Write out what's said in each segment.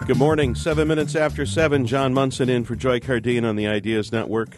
Good morning. 7 minutes after 7. John Munson in for Joy Cardine on the Ideas Network.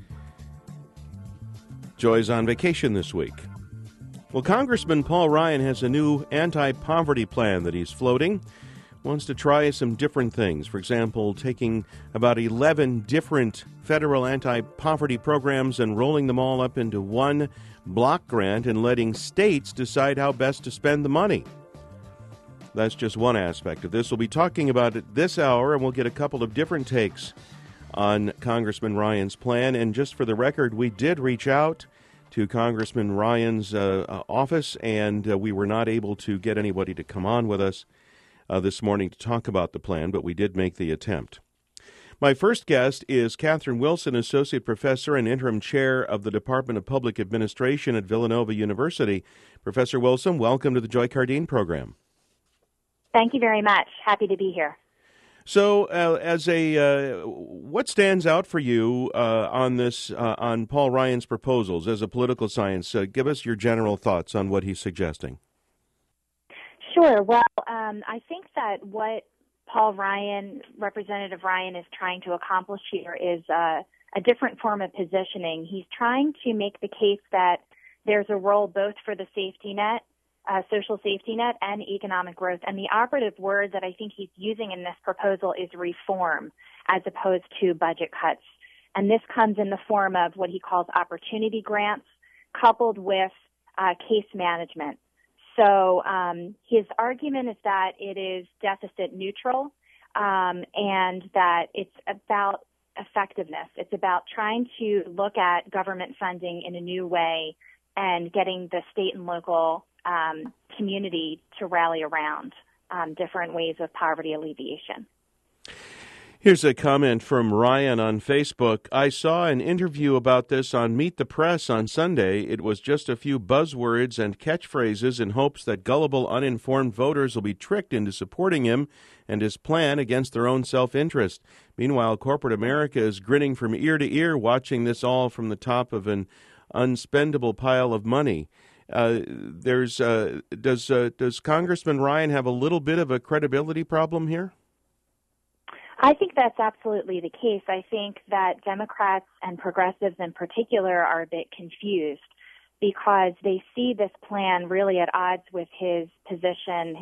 Joy's on vacation this week. Well, Congressman Paul Ryan has a new anti-poverty plan that he's floating. Wants to try some different things. For example, taking about 11 different federal anti-poverty programs and rolling them all up into one block grant and letting states decide how best to spend the money. That's just one aspect of this. We'll be talking about it this hour, and we'll get a couple of different takes on Congressman Ryan's plan. And just for the record, we did reach out to Congressman Ryan's office, and we were not able to get anybody to come on with us this morning to talk about the plan, but we did make the attempt. My first guest is Catherine Wilson, Associate Professor and Interim Chair of the Department of Public Administration at Villanova University. Professor Wilson, welcome to the Joy Cardine program. Thank you very much. Happy to be here. So, what stands out for you on this, on Paul Ryan's proposals as a political science? Give us your general thoughts on what he's suggesting. Sure. Well, I think that what Representative Ryan is trying to accomplish here is a different form of positioning. He's trying to make the case that there's a role both for the safety net, social safety net, and economic growth. And the operative word that I think he's using in this proposal is reform, as opposed to budget cuts. And this comes in the form of what he calls opportunity grants, coupled with case management. So his argument is that it is deficit neutral, and that it's about effectiveness. It's about trying to look at government funding in a new way and getting the state and local community to rally around different ways of poverty alleviation. Here's a comment from Ryan on Facebook. I saw an interview about this on Meet the Press on Sunday. It was just a few buzzwords and catchphrases in hopes that gullible, uninformed voters will be tricked into supporting him and his plan against their own self-interest. Meanwhile, corporate America is grinning from ear to ear, watching this all from the top of an unspendable pile of money. Does Congressman Ryan have a little bit of a credibility problem here? I think that's absolutely the case. I think that Democrats and progressives in particular are a bit confused because they see this plan really at odds with his positions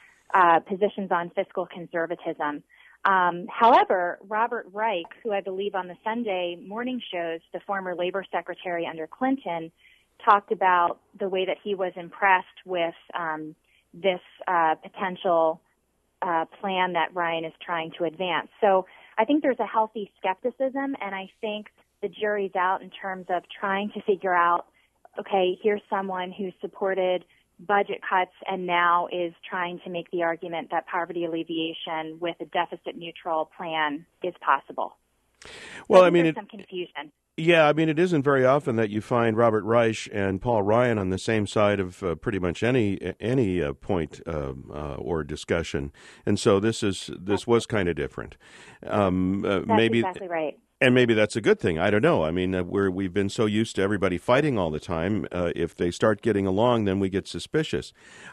on fiscal conservatism. However, Robert Reich, who I believe on the Sunday morning shows, the former labor secretary under Clinton, talked about the way that he was impressed with this potential plan that Ryan is trying to advance. So I think there's a healthy skepticism, and I think the jury's out in terms of trying to figure out, okay, here's someone who supported budget cuts and now is trying to make the argument that poverty alleviation with a deficit-neutral plan is possible. Well, so there's some confusion. Yeah, I mean, it isn't very often that you find Robert Reich and Paul Ryan on the same side of pretty much any point or discussion, and so this was kind of different. That's maybe exactly right. And maybe that's a good thing. I don't know. I mean, we've been so used to everybody fighting all the time. If they start getting along, then we get suspicious.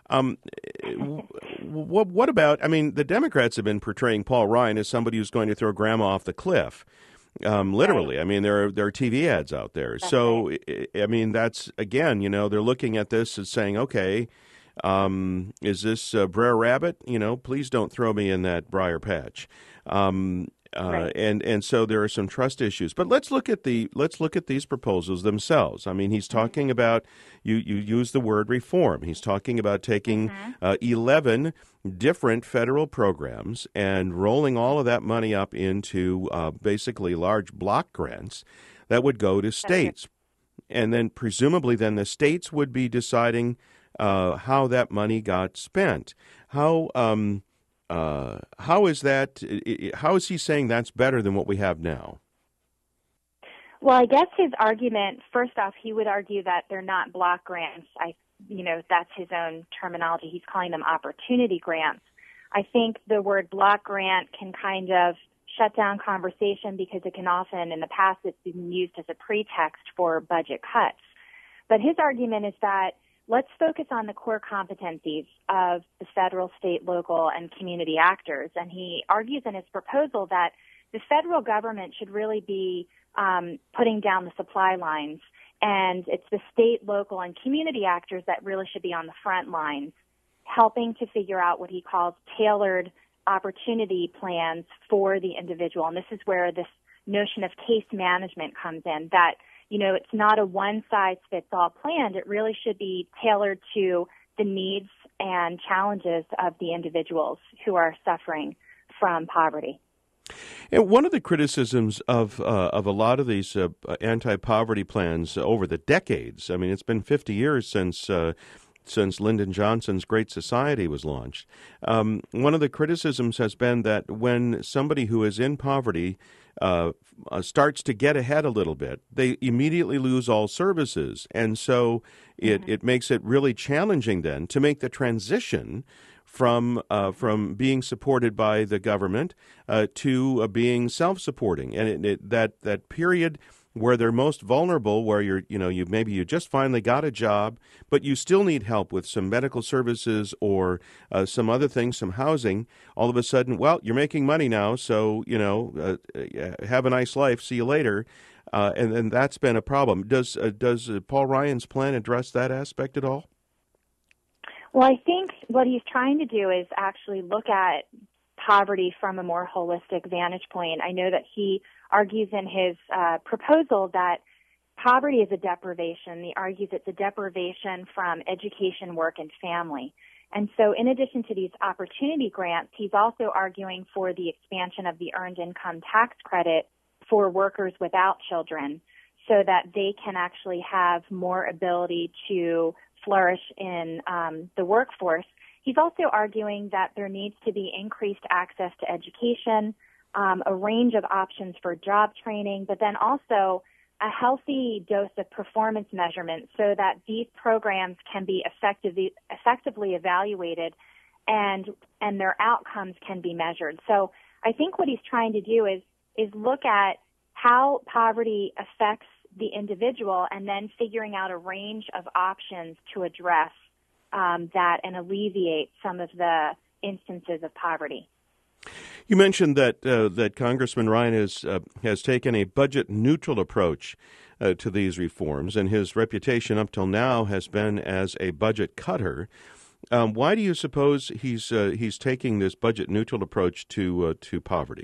What about? I mean, the Democrats have been portraying Paul Ryan as somebody who's going to throw grandma off the cliff. Literally. Right. I mean, there are TV ads out there. That's so, right. I mean, that's, again, they're looking at this as saying, okay, is this Brer Rabbit? Please don't throw me in that briar patch. Right. And so there are some trust issues. But let's look at these proposals themselves. I mean, he's talking about, you use the word reform. He's talking about taking 11 different federal programs and rolling all of that money up into basically large block grants that would go to states. And then presumably then the states would be deciding how that money got spent. How is that? How is he saying that's better than what we have now? Well, I guess his argument, first off, he would argue that they're not block grants. That's his own terminology. He's calling them opportunity grants. I think the word block grant can kind of shut down conversation because it can often, in the past, it's been used as a pretext for budget cuts. But his argument is that let's focus on the core competencies of the federal, state, local, and community actors. And he argues in his proposal that the federal government should really be putting down the supply lines, and it's the state, local, and community actors that really should be on the front lines, helping to figure out what he calls tailored opportunity plans for the individual. And this is where this notion of case management comes in, that, you know, it's not a one-size-fits-all plan. It really should be tailored to the needs and challenges of the individuals who are suffering from poverty. And one of the criticisms of a lot of these anti-poverty plans over the decades, I mean, it's been 50 years since Lyndon Johnson's Great Society was launched. One of the criticisms has been that when somebody who is in poverty starts to get ahead a little bit, they immediately lose all services. And so it makes it really challenging then to make the transition from being supported by the government to being self-supporting. And that period where they're most vulnerable, where you just finally got a job, but you still need help with some medical services or some other things, some housing. All of a sudden, well, you're making money now, so have a nice life. See you later. And that's been a problem. Does Paul Ryan's plan address that aspect at all? Well, I think what he's trying to do is actually look at poverty from a more holistic vantage point. I know that he argues in his proposal that poverty is a deprivation. He argues it's a deprivation from education, work, and family. And so in addition to these opportunity grants, he's also arguing for the expansion of the Earned Income Tax Credit for workers without children so that they can actually have more ability to flourish in the workforce. He's also arguing that there needs to be increased access to education, a range of options for job training, but then also a healthy dose of performance measurement so that these programs can be effectively evaluated and their outcomes can be measured. So I think what he's trying to do is look at how poverty affects the individual and then figuring out a range of options to address that and alleviate some of the instances of poverty. You mentioned that Congressman Ryan has taken a budget-neutral approach to these reforms, and his reputation up till now has been as a budget cutter. Why do you suppose he's taking this budget-neutral approach to poverty?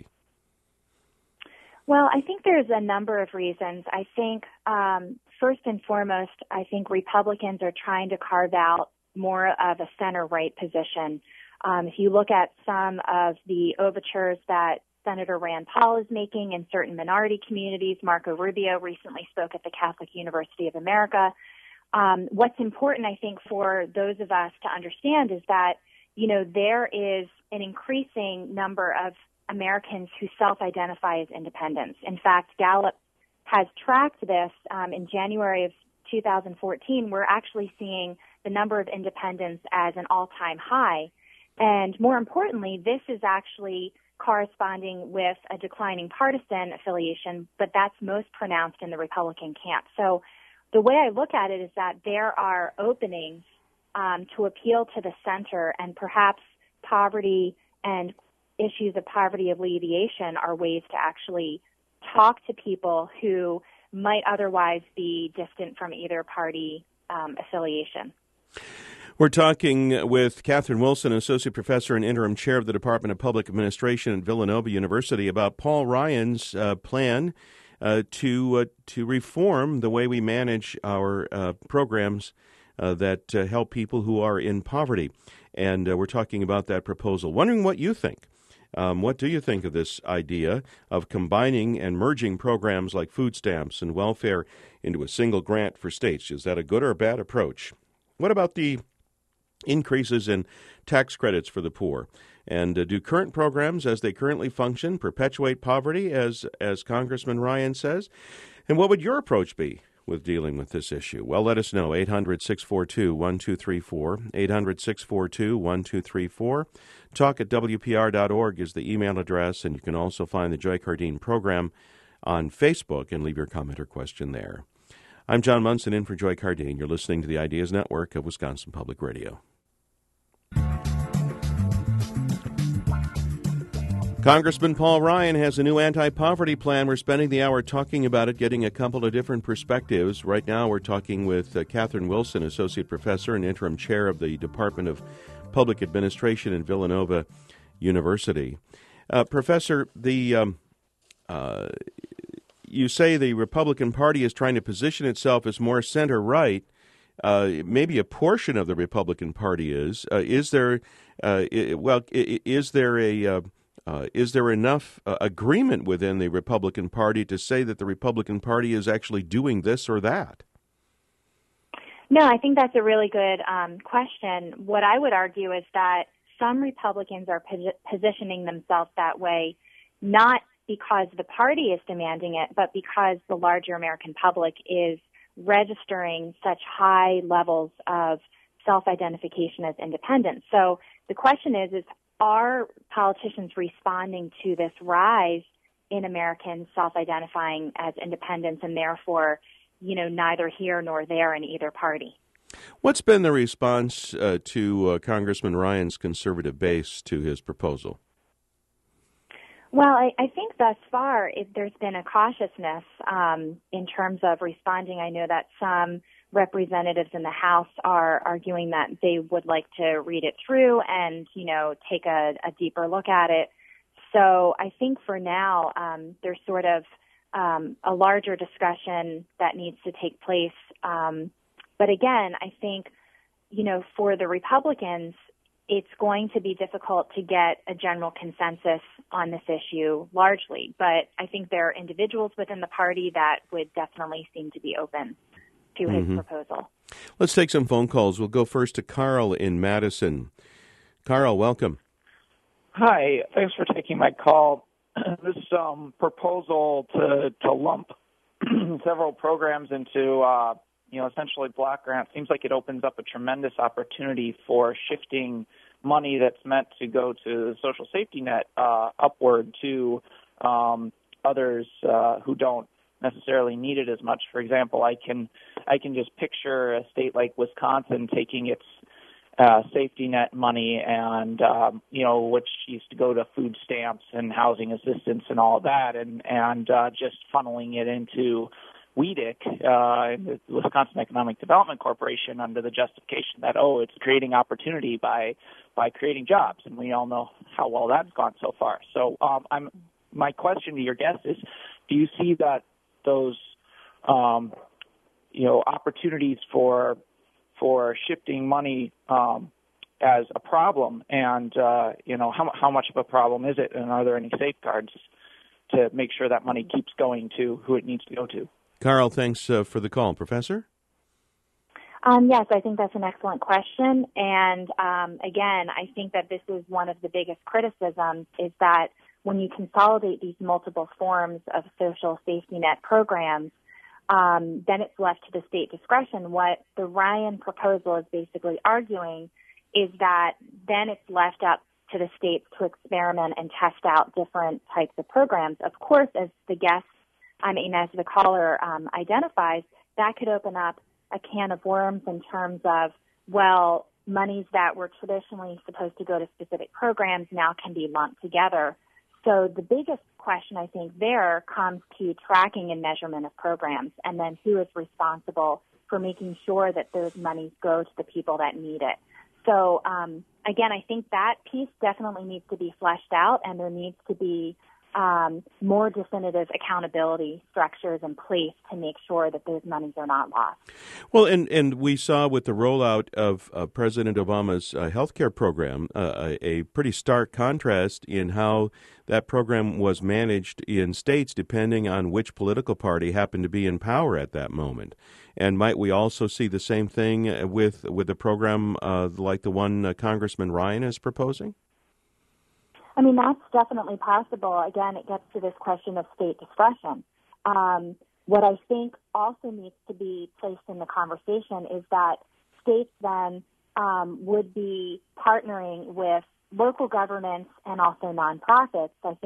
Well, I think there's a number of reasons. I think first and foremost, I think Republicans are trying to carve out more of a center-right position. If you look at some of the overtures that Senator Rand Paul is making in certain minority communities, Marco Rubio recently spoke at the Catholic University of America. What's important, I think, for those of us to understand is that, there is an increasing number of Americans who self-identify as independents. In fact, Gallup has tracked this. In January of 2014, we're actually seeing the number of independents as an all-time high. And more importantly, this is actually corresponding with a declining partisan affiliation, but that's most pronounced in the Republican camp. So the way I look at it is that there are openings to appeal to the center, and perhaps poverty and issues of poverty alleviation are ways to actually talk to people who might otherwise be distant from either party affiliation. We're talking with Catherine Wilson, Associate Professor and Interim Chair of the Department of Public Administration at Villanova University, about Paul Ryan's plan to reform the way we manage our programs that help people who are in poverty. And we're talking about that proposal. Wondering what you think. What do you think of this idea of combining and merging programs like food stamps and welfare into a single grant for states? Is that a good or a bad approach? What about the increases in tax credits for the poor? And do current programs, as they currently function, perpetuate poverty, as Congressman Ryan says? And what would your approach be with dealing with this issue? Well, let us know. 800-642-1234, 800-642-1234. Talk at WPR.org is the email address, and you can also find the Joy Cardine program on Facebook and leave your comment or question there. I'm John Munson in for Joy Cardine. You're listening to the Ideas Network of Wisconsin Public Radio. Congressman Paul Ryan has a new anti-poverty plan. We're spending the hour talking about it, getting a couple of different perspectives. Right now we're talking with Catherine Wilson, Associate Professor and Interim Chair of the Department of Public Administration in Villanova University. Professor, you say the Republican Party is trying to position itself as more center-right. Maybe a portion of the Republican Party is. Is there enough agreement within the Republican Party to say that the Republican Party is actually doing this or that? No, I think that's a really good question. What I would argue is that some Republicans are positioning themselves that way, not because the party is demanding it, but because the larger American public is registering such high levels of self-identification as independent. So the question is are politicians responding to this rise in Americans self-identifying as independents and therefore, neither here nor there in either party? What's been the response to Congressman Ryan's conservative base to his proposal? Well, I think thus far there's been a cautiousness in terms of responding. I know that some representatives in the House are arguing that they would like to read it through and, take a deeper look at it. So I think for now there's sort of a larger discussion that needs to take place. But again, I think, for the Republicans, it's going to be difficult to get a general consensus on this issue largely. But I think there are individuals within the party that would definitely seem to be open to his proposal. Let's take some phone calls. We'll go first to Carl in Madison. Carl, welcome. Hi, thanks for taking my call. This proposal to lump several programs into essentially block grants seems like it opens up a tremendous opportunity for shifting money that's meant to go to the social safety net upward to others who don't necessarily need it as much. For example, I can just picture a state like Wisconsin taking its safety net money and which used to go to food stamps and housing assistance and all that, and just funneling it into WEDC, the Wisconsin Economic Development Corporation, under the justification that it's creating opportunity by creating jobs, and we all know how well that's gone so far. So my question to your guest is, do you see that those opportunities for shifting money as a problem, and how much of a problem is it, and are there any safeguards to make sure that money keeps going to who it needs to go to? Carl, thanks for the call. Professor? Yes, I think that's an excellent question. And again, I think that this is one of the biggest criticisms, is that when you consolidate these multiple forms of social safety net programs, then it's left to the state discretion. What the Ryan proposal is basically arguing is that then it's left up to the states to experiment and test out different types of programs. Of course, as the caller identifies, that could open up a can of worms in terms of, monies that were traditionally supposed to go to specific programs now can be lumped together. So the biggest question, I think, there comes to tracking and measurement of programs, and then who is responsible for making sure that those monies go to the people that need it. So, again, I think that piece definitely needs to be fleshed out, and there needs to be more definitive accountability structures in place to make sure that those monies are not lost. Well, and we saw with the rollout of President Obama's healthcare program a pretty stark contrast in how that program was managed in states depending on which political party happened to be in power at that moment. And might we also see the same thing with a program like the one Congressman Ryan is proposing? I mean, that's definitely possible. Again, it gets to this question of state discretion. What I think also needs to be placed in the conversation is that states then would be partnering with local governments and also nonprofits. I think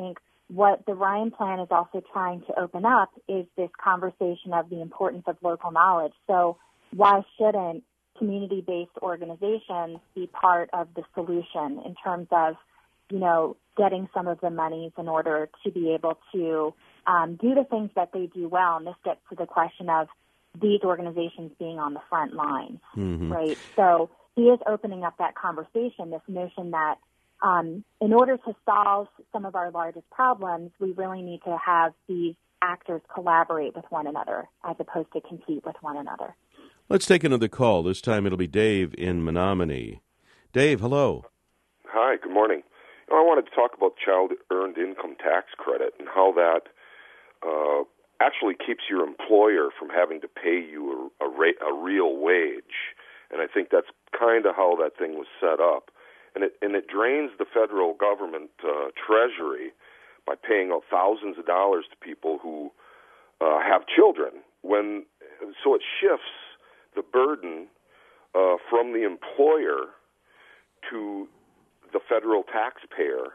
what the Ryan Plan is also trying to open up is this conversation of the importance of local knowledge. So why shouldn't community-based organizations be part of the solution in terms of, getting some of the monies in order to be able to do the things that they do well? And this gets to the question of these organizations being on the front lines, right? So he is opening up that conversation, this notion that in order to solve some of our largest problems, we really need to have these actors collaborate with one another as opposed to compete with one another. Let's take another call. This time it'll be Dave in Menominee. Dave, hello. Hi, good morning. I wanted to talk about child earned income tax credit and how that actually keeps your employer from having to pay you a real wage. And I think that's kind of how that thing was set up. And it drains the federal government treasury by paying out thousands of dollars to people who have children. So it shifts the burden from the employer to the federal taxpayer,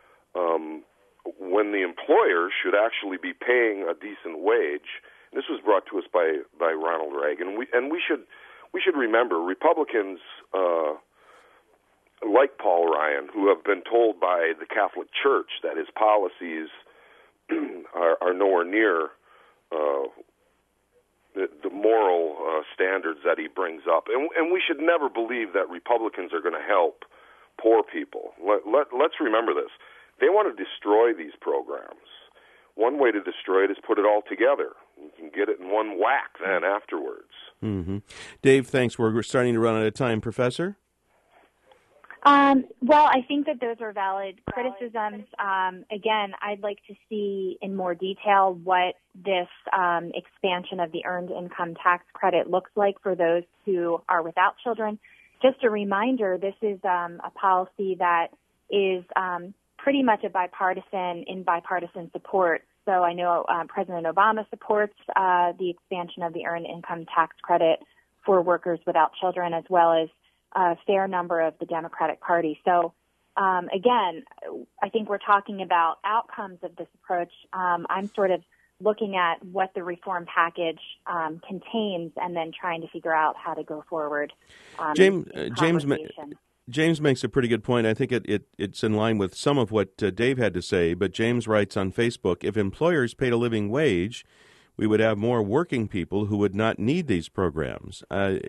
when the employer should actually be paying a decent wage. And this was brought to us by Ronald Reagan. We should remember Republicans like Paul Ryan, who have been told by the Catholic Church that his policies are nowhere near the moral standards that he brings up. And we should never believe that Republicans are going to help poor people. Let's remember this. They want to destroy these programs. One way to destroy it is put it all together. You can get it in one whack then afterwards. Mm-hmm. Dave, thanks. We're starting to run out of time. Professor? Well, I think that those are valid criticisms. Again, I'd like to see in more detail what this expansion of the earned income tax credit looks like for those who are without children. Just a reminder, this is a policy that is pretty much in bipartisan support. So I know President Obama supports the expansion of the earned income tax credit for workers without children, as well as a fair number of the Democratic Party. So, again, I think we're talking about outcomes of this approach. I'm sort of looking at what the reform package contains and then trying to figure out how to go forward. James makes a pretty good point. I think it's in line with some of what Dave had to say, but James writes on Facebook, if employers paid a living wage, we would have more working people who would not need these programs.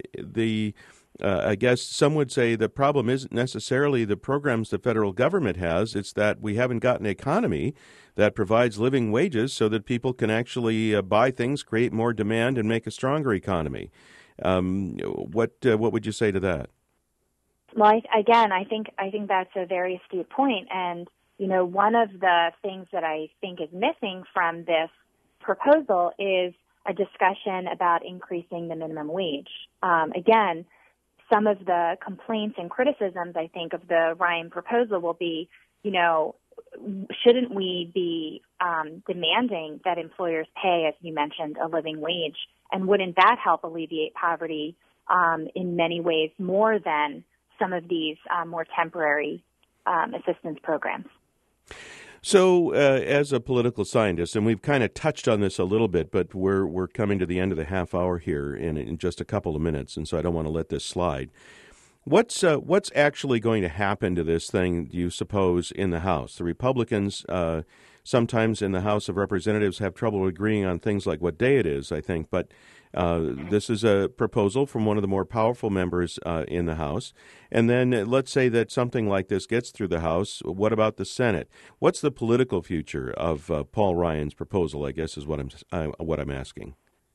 I guess some would say the problem isn't necessarily the programs the federal government has. It's that we haven't got an economy that provides living wages so that people can actually buy things, create more demand, and make a stronger economy. What would you say to that? Well, I think that's a very astute point. And, one of the things that I think is missing from this proposal is a discussion about increasing the minimum wage. Again, some of the complaints and criticisms, I think, of the Ryan proposal will be, shouldn't we be demanding that employers pay, as you mentioned, a living wage? And wouldn't that help alleviate poverty in many ways more than some of these more temporary assistance programs? So, as a political scientist, and we've kind of touched on this a little bit, but we're coming to the end of the half hour here in just a couple of minutes, and so I don't want to let this slide. What's actually going to happen to this thing, do you suppose, in the House? The Republicans sometimes in the House of Representatives have trouble agreeing on things like what day it is, I think, but this is a proposal from one of the more powerful members in the House. And then let's say that something like this gets through the House. What about the Senate? What's the political future of Paul Ryan's proposal, I guess, is what I'm asking.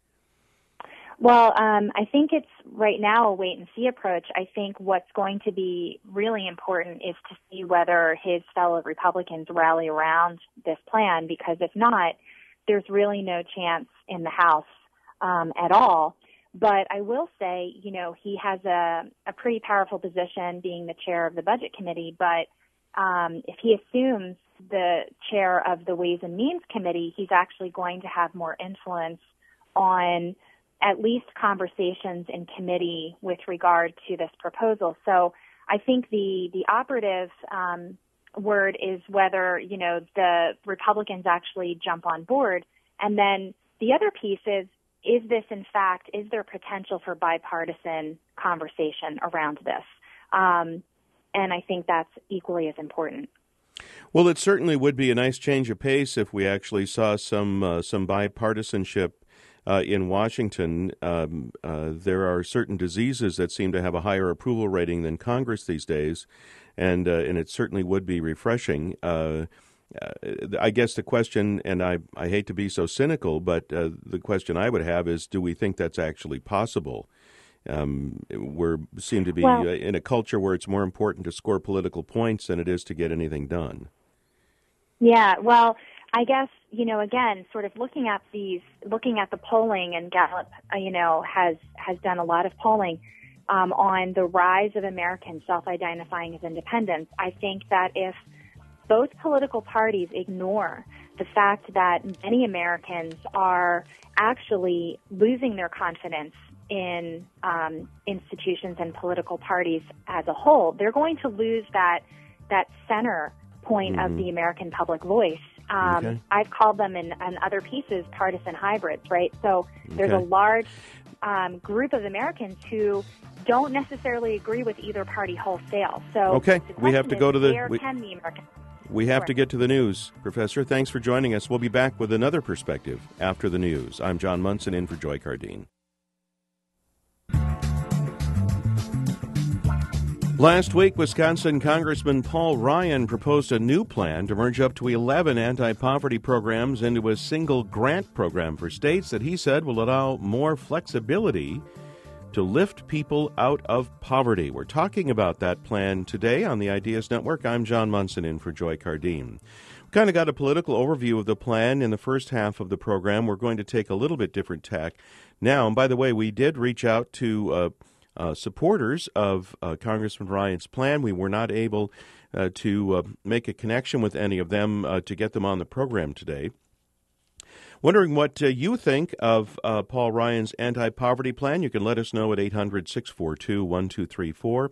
Well, I think it's right now a wait-and-see approach. I think what's going to be really important is to see whether his fellow Republicans rally around this plan, because if not, there's really no chance in the House at all. But I will say, he has a pretty powerful position being the chair of the Budget Committee, but if he assumes the chair of the Ways and Means Committee, he's actually going to have more influence on at least conversations in committee with regard to this proposal. So I think the operative word is whether, the Republicans actually jump on board. And then the other piece is this, in fact, is there potential for bipartisan conversation around this? And I think that's equally as important. Well, it certainly would be a nice change of pace if we actually saw some bipartisanship in Washington. There are certain diseases that seem to have a higher approval rating than Congress these days, and it certainly would be refreshing. I guess the question, and I hate to be so cynical, but the question I would have is, do we think that's actually possible? We seem to be in a culture where it's more important to score political points than it is to get anything done. Yeah, well, I guess, again, sort of looking at the polling, and Gallup, has done a lot of polling on the rise of Americans self-identifying as independents. I think that if both political parties ignore the fact that many Americans are actually losing their confidence in institutions and political parties as a whole, they're going to lose that center point of the American public voice. Okay. I've called them in other pieces partisan hybrids, right? So there's a large group of Americans who don't necessarily agree with either party wholesale. So we have to go to we have Sure. to get to the news. Professor, thanks for joining us. We'll be back with another perspective after the news. I'm John Munson in for Joy Cardine. Last week, Wisconsin Congressman Paul Ryan proposed a new plan to merge up to 11 anti-poverty programs into a single grant program for states that he said will allow more flexibility to lift people out of poverty. We're talking about that plan today on the Ideas Network. I'm John Munson in for Joy Cardine. We kind of got a political overview of the plan in the first half of the program. We're going to take a little bit different tack now. And by the way, we did reach out to supporters of Congressman Ryan's plan. We were not able to make a connection with any of them to get them on the program today. Wondering what you think of Paul Ryan's anti-poverty plan? You can let us know at 800-642-1234,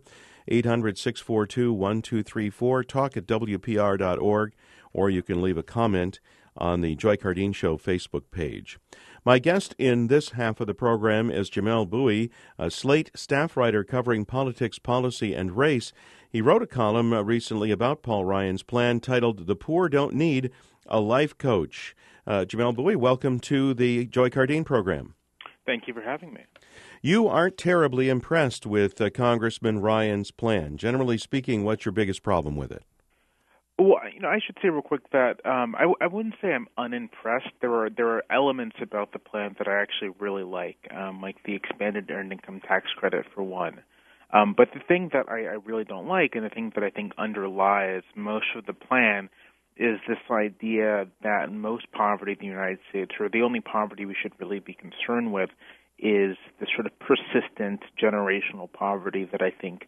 800-642-1234, talk at WPR.org, or you can leave a comment on the Joy Cardine Show Facebook page. My guest in this half of the program is Jamelle Bouie, a Slate staff writer covering politics, policy, and race. He wrote a column recently about Paul Ryan's plan titled "The Poor Don't Need a Life Coach." Jamelle Bouie, welcome to the Joy Cardine program. Thank you for having me. You aren't terribly impressed with Congressman Ryan's plan. Generally speaking, what's your biggest problem with it? Well, I should say real quick that I wouldn't say I'm unimpressed. There are elements about the plan that I actually really like the expanded earned income tax credit for one. But the thing that I really don't like, and the thing that I think underlies most of the plan, is this idea that most poverty in the United States, or the only poverty we should really be concerned with, is the sort of persistent generational poverty that I think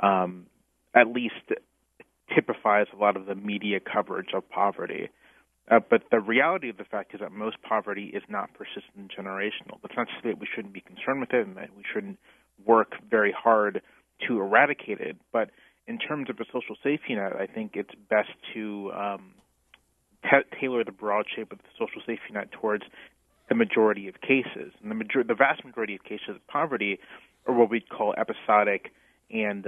at least typifies a lot of the media coverage of poverty. But the reality of the fact is that most poverty is not persistent and generational. That's not to say that we shouldn't be concerned with it and that we shouldn't work very hard to eradicate it. But in terms of a social safety net, I think it's best to tailor the broad shape of the social safety net towards the majority of cases. And the vast majority of cases of poverty are what we'd call episodic and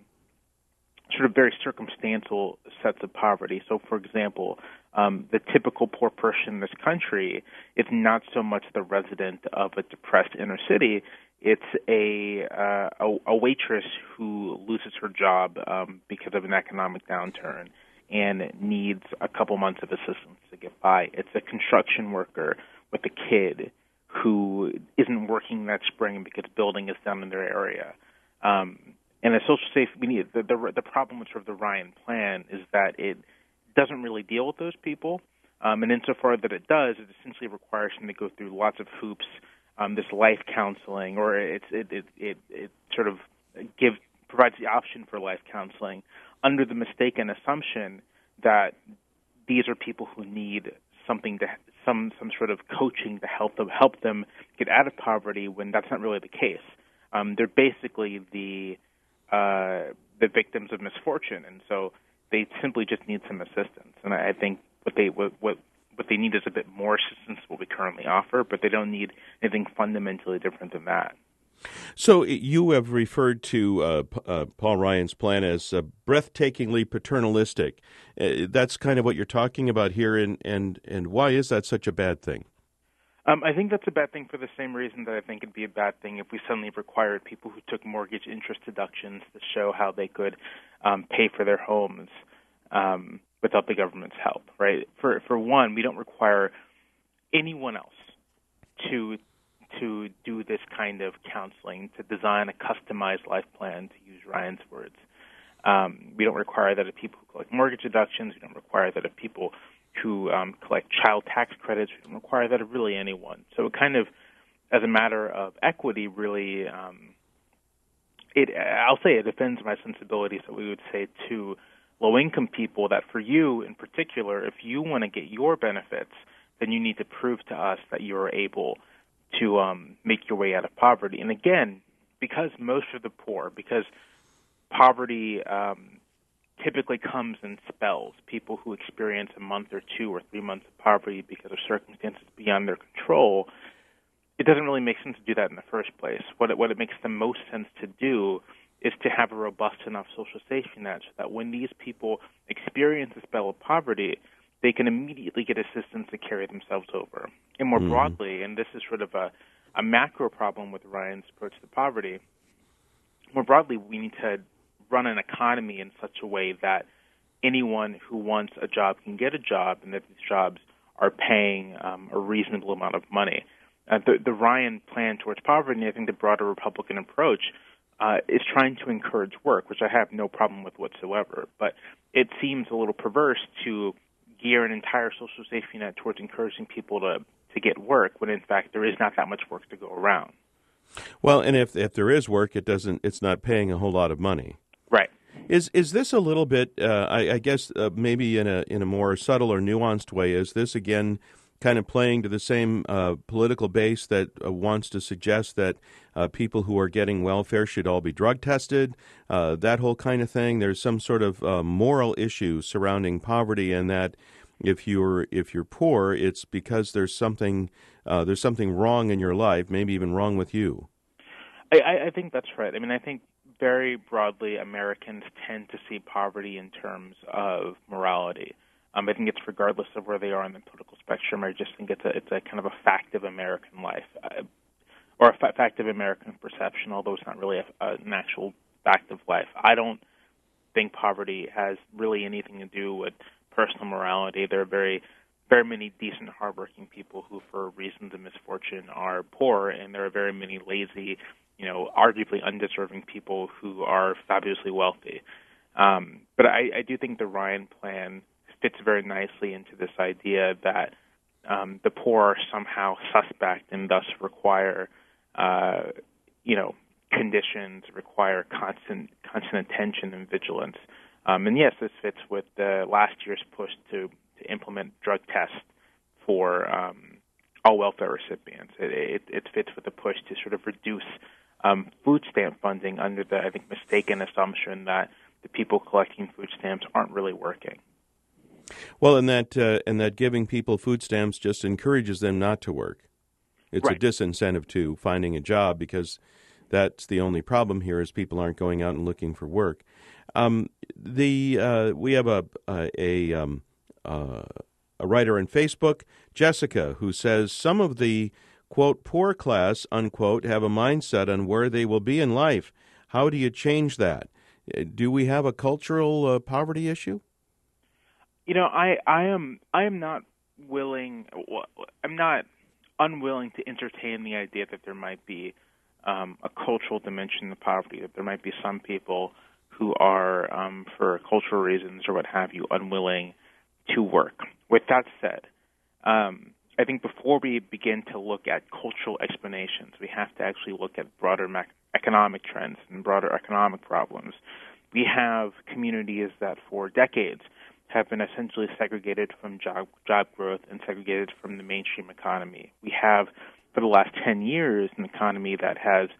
sort of very circumstantial sets of poverty. So, for example, the typical poor person in this country is not so much the resident of a depressed inner city. It's a waitress who loses her job because of an economic downturn and needs a couple months of assistance to get by. It's a construction worker with a kid who isn't working that spring because building is down in their area. And a social safety, the problem with sort of the Ryan plan is that it doesn't really deal with those people. And insofar that it does, it essentially requires them to go through lots of hoops, this life counseling, or it sort of provides the option for life counseling under the mistaken assumption that these are people who need something to some sort of coaching to help them get out of poverty, when that's not really the case. They're basically the victims of misfortune, and so They simply just need some assistance, and I think what they need is a bit more assistance than what we currently offer, but they don't need anything fundamentally different than that. So you have referred to Paul Ryan's plan as breathtakingly paternalistic. That's kind of what you're talking about here, and why is that such a bad thing? I think that's a bad thing for the same reason that I think it'd be a bad thing if we suddenly required people who took mortgage interest deductions to show how they could pay for their homes without the government's help, right? For one, we don't require anyone else to do this kind of counseling, to design a customized life plan, to use Ryan's words. We don't require that of people who collect mortgage deductions. We don't require that of people who collect child tax credits. We don't require that of really anyone. So it kind of, as a matter of equity, really, I'll say it offends my sensibilities that we would say to low-income people that for you in particular, if you want to get your benefits, then you need to prove to us that you're able to make your way out of poverty. And again, because most of the poor, because poverty typically comes in spells, people who experience a month or 2 or 3 months of poverty because of circumstances beyond their control, it doesn't really make sense to do that in the first place. What it makes the most sense to do is to have a robust enough social safety net so that when these people experience a spell of poverty, they can immediately get assistance to carry themselves over. And more broadly, and this is sort of a macro problem with Ryan's approach to poverty, more broadly, we need to run an economy in such a way that anyone who wants a job can get a job and that these jobs are paying a reasonable amount of money. The Ryan plan towards poverty, and I think the broader Republican approach, is trying to encourage work, which I have no problem with whatsoever. But it seems a little perverse to gear an entire social safety net towards encouraging people to get work when, in fact, there is not that much work to go around. Well, and if there is work, it's not paying a whole lot of money. Right. Is this a little bit? I guess maybe in a more subtle or nuanced way. Is this again kind of playing to the same political base that wants to suggest that people who are getting welfare should all be drug tested? That whole kind of thing. There's some sort of moral issue surrounding poverty, and that if you're poor, it's because there's something wrong in your life, maybe even wrong with you. I think that's right. I mean, I think very broadly, Americans tend to see poverty in terms of morality. I think it's regardless of where they are on the political spectrum. I just think it's a kind of a fact of American life, or a fact of American perception, although it's not really an actual fact of life. I don't think poverty has really anything to do with personal morality. There are very, very many decent, hardworking people who, for reasons of misfortune, are poor, and there are very many lazy, arguably undeserving people who are fabulously wealthy. But I do think the Ryan plan fits very nicely into this idea that the poor are somehow suspect and thus require, conditions, require constant attention and vigilance. And yes, this fits with last year's push to implement drug tests for all welfare recipients. It fits with the push to sort of reduce food stamp funding under the, I think, mistaken assumption that the people collecting food stamps aren't really working. Well, and that giving people food stamps just encourages them not to work. It's right. A disincentive to finding a job, because that's the only problem here is people aren't going out and looking for work. We have a writer on Facebook, Jessica, who says some of the, quote, poor class, unquote, have a mindset on where they will be in life. How do you change that? Do we have a cultural poverty issue? I am not willing. I'm not unwilling to entertain the idea that there might be a cultural dimension to poverty. That there might be some people who are, for cultural reasons or what have you, unwilling to work. With that said, I think before we begin to look at cultural explanations, we have to actually look at broader economic trends and broader economic problems. We have communities that for decades have been essentially segregated from job growth and segregated from the mainstream economy. We have, for the last 10 years, an economy that has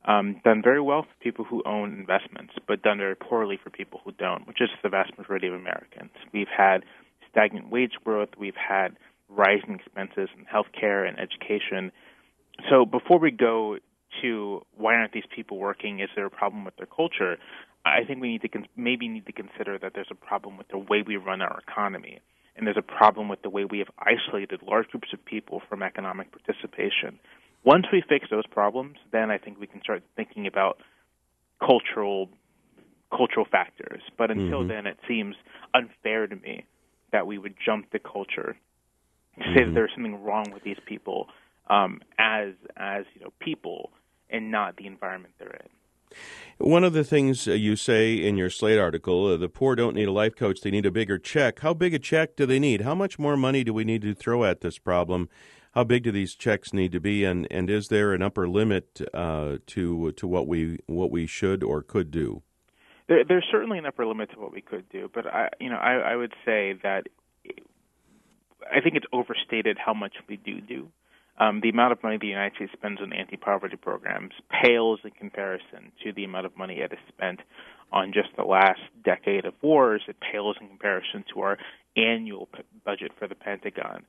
done very well for people who own investments, but done very poorly for people who don't, which is the vast majority of Americans. We've had stagnant wage growth. We've had rising expenses in healthcare and education. So before we go to why aren't these people working, is there a problem with their culture, I think we need to need to consider that there's a problem with the way we run our economy, and there's a problem with the way we have isolated large groups of people from economic participation. Once we fix those problems, then I think we can start thinking about cultural factors. But until then, it seems unfair to me that we would jump to culture to say that there's something wrong with these people as people and not the environment they're in. One of the things you say in your Slate article, the poor don't need a life coach, they need a bigger check. How big a check do they need? How much more money do we need to throw at this problem? How big do these checks need to be, and is there an upper limit to what we should or could do? There's certainly an upper limit to what we could do, but I would say that I think it's overstated how much we do. The amount of money the United States spends on anti-poverty programs pales in comparison to the amount of money it has spent on just the last decade of wars. It pales in comparison to our annual budget for the Pentagon.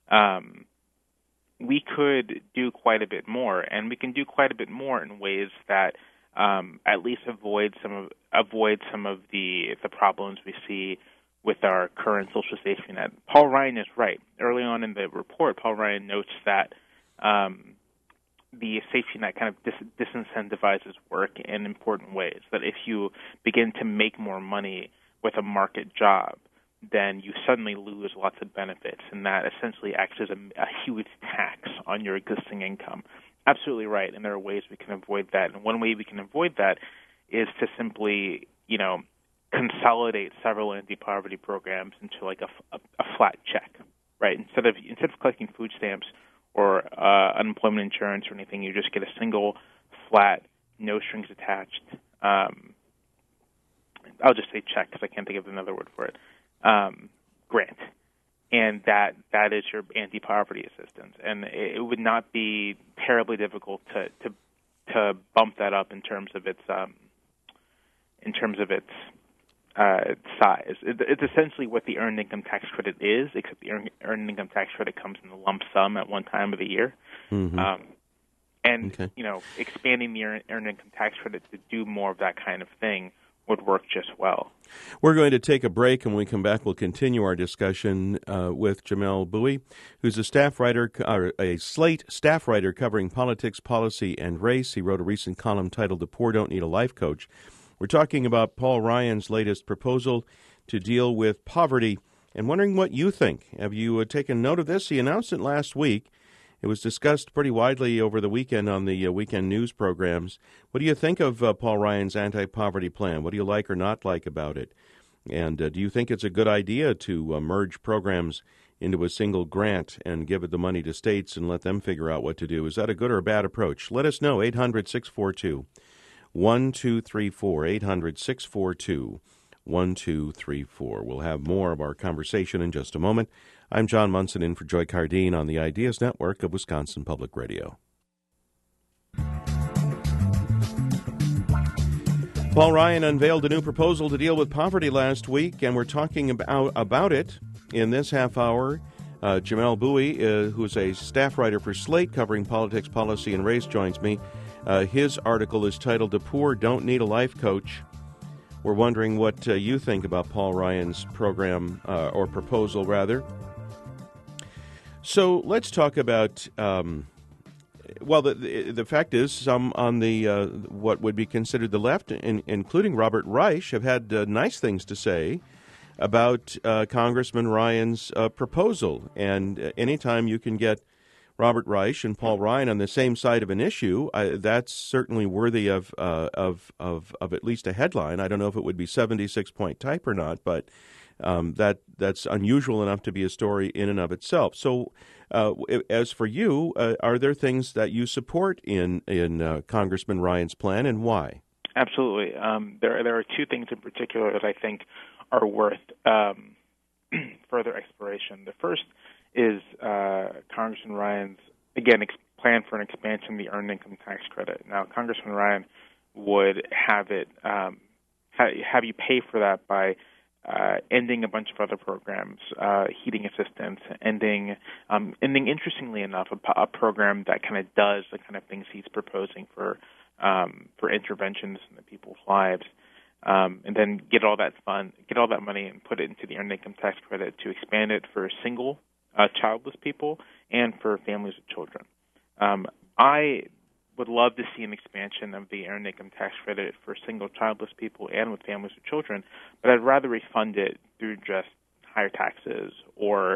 We could do quite a bit more, and we can do quite a bit more in ways that at least avoid some of the problems we see with our current social safety net. Paul Ryan is right. Early on in the report, Paul Ryan notes that the safety net kind of disincentivizes work in important ways, that if you begin to make more money with a market job, then you suddenly lose lots of benefits, and that essentially acts as a huge tax on your existing income. Absolutely right, and there are ways we can avoid that. And one way we can avoid that is to simply, consolidate several anti-poverty programs into like a flat check, right? Instead of collecting food stamps or unemployment insurance or anything, you just get a single flat, no strings attached. I'll just say check because I can't think of another word for it. Grant, and that is your anti-poverty assistance, and it would not be terribly difficult to bump that up in terms of its size. It's essentially what the earned income tax credit is, except the earned income tax credit comes in a lump sum at one time of the year. Expanding the earned income tax credit to do more of that kind of thing would work just well. We're going to take a break, and when we come back, we'll continue our discussion with Jamelle Bouie, who's a Slate staff writer covering politics, policy, and race. He wrote a recent column titled "The Poor Don't Need a Life Coach." We're talking about Paul Ryan's latest proposal to deal with poverty, and wondering what you think. Have you taken note of this? He announced it last week. It was discussed pretty widely over the weekend on the weekend news programs. What do you think of Paul Ryan's anti-poverty plan? What do you like or not like about it? And do you think it's a good idea to merge programs into a single grant and give it the money to states and let them figure out what to do? Is that a good or a bad approach? Let us know, 800-642-1234, 800-642-1234. We'll have more of our conversation in just a moment. I'm John Munson in for Joy Cardine on the Ideas Network of Wisconsin Public Radio. Paul Ryan unveiled a new proposal to deal with poverty last week, and we're talking about it in this half hour. Jamelle Bouie, who's a staff writer for Slate covering politics, policy, and race, joins me. His article is titled "The Poor Don't Need a Life Coach." We're wondering what you think about Paul Ryan's program, or proposal, rather. So let's talk about, the fact is some on the what would be considered the left, including Robert Reich, have had nice things to say about Congressman Ryan's proposal. And anytime you can get Robert Reich and Paul Ryan on the same side of an issue, that's certainly worthy of at least a headline. I don't know if it would be 76-point type or not, but that's unusual enough to be a story in and of itself. So, as for you, are there things that you support in Congressman Ryan's plan, and why? Absolutely. There are two things in particular that I think are worth further exploration. The first is Congressman Ryan's, again, plan for an expansion of the earned income tax credit. Now, Congressman Ryan would have it have you pay for that by ending a bunch of other programs, heating assistance, ending interestingly enough, a program that kind of does the kind of things he's proposing for interventions in the people's lives, and then get all that money and put it into the earned income tax credit to expand it for single childless people and for families with children. I would love to see an expansion of the earned income tax credit for single childless people and with families with children, but I'd rather refund it through just higher taxes or,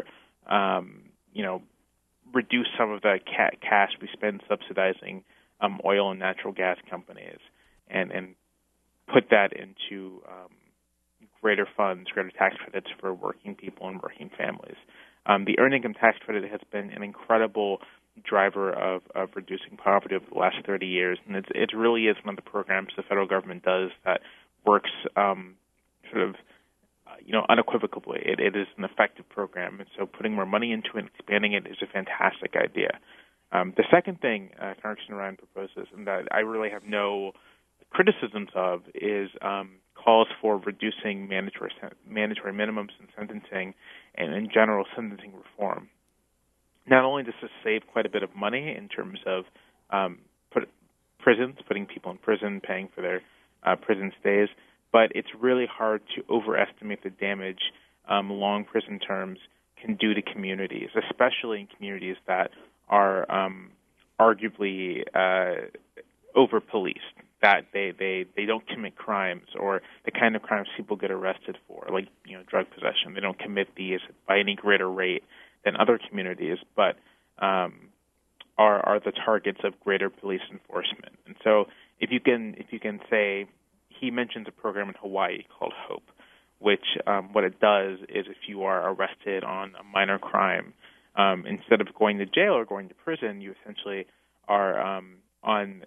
reduce some of the cash we spend subsidizing oil and natural gas companies and put that into greater funds, greater tax credits for working people and working families. The earned income tax credit has been an incredible driver of reducing poverty over the last 30 years, and it really is one of the programs the federal government does that works unequivocally. It is an effective program, and so putting more money into it and expanding it is a fantastic idea. The second thing Congressman Ryan proposes, and that I really have no criticisms of, is calls for reducing mandatory minimums in sentencing and in general sentencing reform. Not only does this save quite a bit of money in terms of prisons, putting people in prison, paying for their prison stays, but it's really hard to overestimate the damage long prison terms can do to communities, especially in communities that are arguably over-policed, that they don't commit crimes or the kind of crimes people get arrested for, like drug possession. They don't commit these by any greater rate than other communities, but are the targets of greater police enforcement. And so, if you can say, he mentions a program in Hawaii called HOPE, which what it does is if you are arrested on a minor crime, instead of going to jail or going to prison, you essentially are on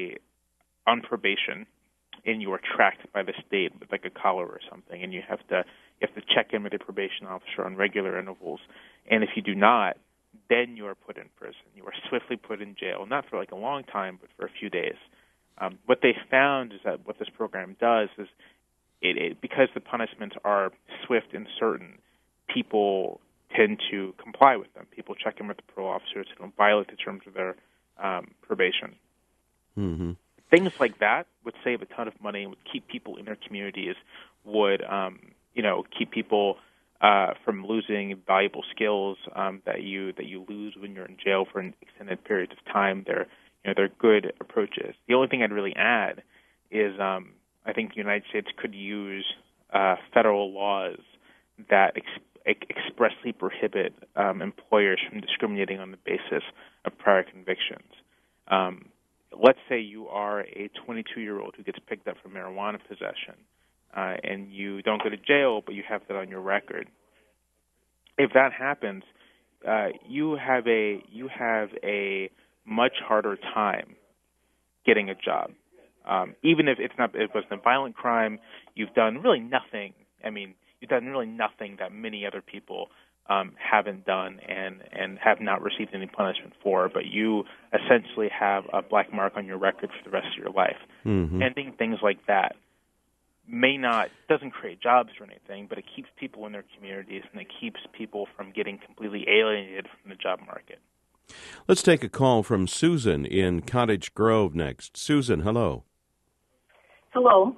probation, and you are tracked by the state with like a collar or something, and you have to check in with a probation officer on regular intervals. And if you do not, then you are put in prison. You are swiftly put in jail, not for like a long time, but for a few days. What they found is that what this program does is, it because the punishments are swift and certain, people tend to comply with them. People check in with the parole officers who don't violate the terms of their probation. Mm-hmm. Things like that would save a ton of money and would keep people in their communities, would keep people from losing valuable skills that you lose when you're in jail for an extended period of time. They're good approaches. The only thing I'd really add is I think the United States could use federal laws that expressly prohibit employers from discriminating on the basis of prior convictions. Let's say you are a 22-year-old who gets picked up for marijuana possession, and you don't go to jail, but you have that on your record. If that happens, you have a much harder time getting a job. Even if it wasn't a violent crime, you've done really nothing. I mean, you've done really nothing that many other people haven't done and have not received any punishment for, but you essentially have a black mark on your record for the rest of your life. Mm-hmm. Ending things like that doesn't create jobs or anything, but it keeps people in their communities and it keeps people from getting completely alienated from the job market. Let's take a call from Susan in Cottage Grove next. Susan, hello. Hello.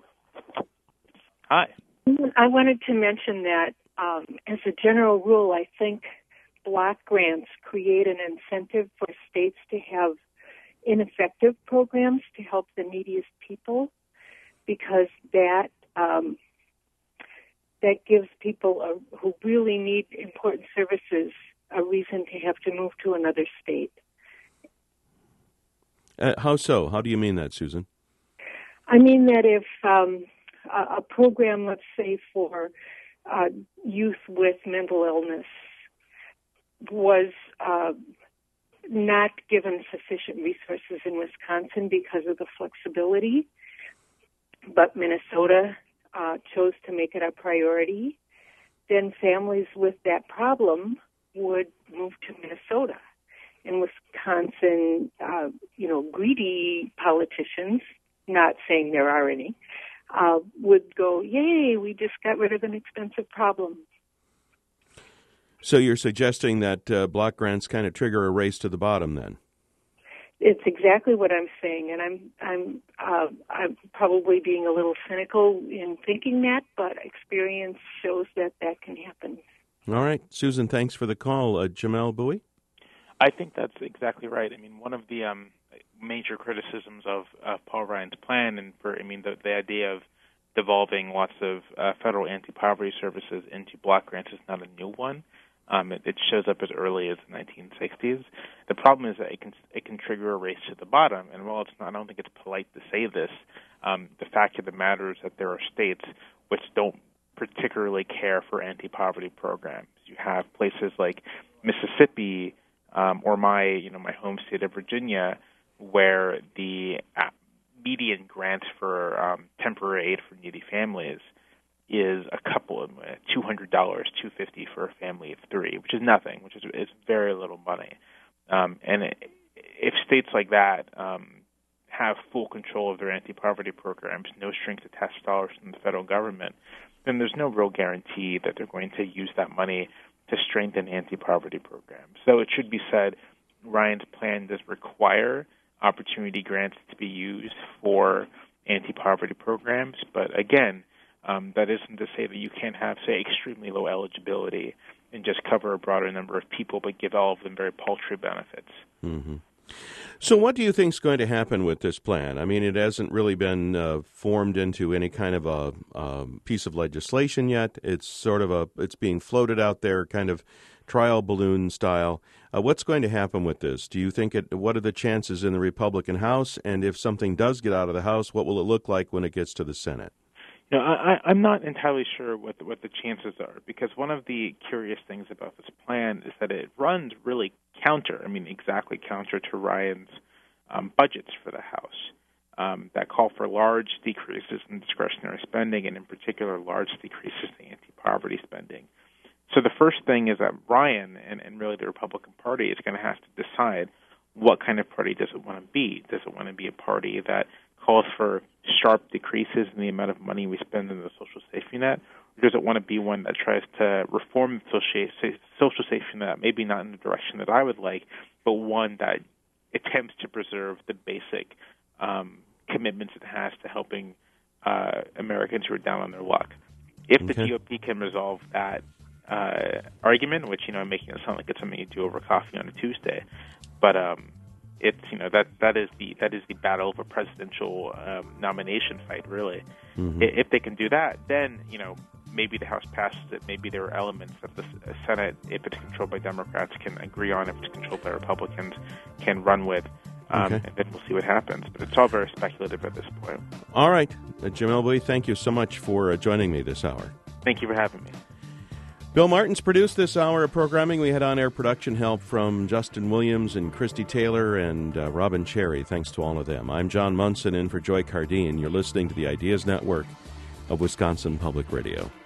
Hi. I wanted to mention that as a general rule, I think block grants create an incentive for states to have ineffective programs to help the neediest people, because that gives people who really need important services a reason to have to move to another state. How so? How do you mean that, Susan? I mean that if a program, let's say, for youth with mental illness was not given sufficient resources in Wisconsin because of the flexibility, but Minnesota chose to make it a priority, then families with that problem would move to Minnesota. in Wisconsin, greedy politicians, not saying there are any, would go, yay, we just got rid of an expensive problem. So you're suggesting that block grants kind of trigger a race to the bottom then? It's exactly what I'm saying, and I'm probably being a little cynical in thinking that, but experience shows that can happen. All right. Susan, thanks for the call. Jamelle Bouie? I think that's exactly right. I mean, one of the major criticisms of Paul Ryan's plan, and the idea of devolving lots of federal anti-poverty services into block grants is not a new one. It shows up as early as the 1960s. The problem is that it can trigger a race to the bottom. And while I don't think it's polite to say this, the fact of the matter is that there are states which don't particularly care for anti-poverty programs. You have places like Mississippi or my home state of Virginia, where the median grant for temporary aid for needy families is a couple of $200, $250 for a family of three, which is nothing, which is very little money. If states like that have full control of their anti-poverty programs, no strings attached dollars from the federal government, then there's no real guarantee that they're going to use that money to strengthen anti-poverty programs. So it should be said, Ryan's plan does require opportunity grants to be used for anti-poverty programs, but again, that isn't to say that you can't have, say, extremely low eligibility and just cover a broader number of people, but give all of them very paltry benefits. Mm-hmm. So what do you think is going to happen with this plan? I mean, it hasn't really been formed into any kind of a piece of legislation yet. It's sort of it's being floated out there, kind of trial balloon style. What's going to happen with this? Do you think what are the chances in the Republican House? And if something does get out of the House, what will it look like when it gets to the Senate? I'm not entirely sure what the chances are, because one of the curious things about this plan is that it runs really exactly counter to Ryan's budgets for the House that call for large decreases in discretionary spending, and in particular large decreases in anti-poverty spending. So the first thing is that Ryan and really the Republican Party is going to have to decide what kind of party does it want to be. Does it want to be a party that calls for sharp decreases in the amount of money we spend in the social safety net, or does it want to be one that tries to reform the social safety net, maybe not in the direction that I would like, but one that attempts to preserve the basic commitments it has to helping Americans who are down on their luck? If the GOP can resolve that argument, which I'm making it sound like it's something you do over coffee on a Tuesday, but it's that is the battle of a presidential nomination fight, really. Mm-hmm. If they can do that, then maybe the House passes it. Maybe there are elements that the Senate, if it's controlled by Democrats, can agree on. If it's controlled by Republicans, can run with. And then we'll see what happens. But it's all very speculative at this point. All right, Jamelle Bouie, thank you so much for joining me this hour. Thank you for having me. Bill Martins produced this hour of programming. We had on-air production help from Justin Williams and Christy Taylor and Robin Cherry. Thanks to all of them. I'm John Munson in for Joy Cardine. You're listening to the Ideas Network of Wisconsin Public Radio.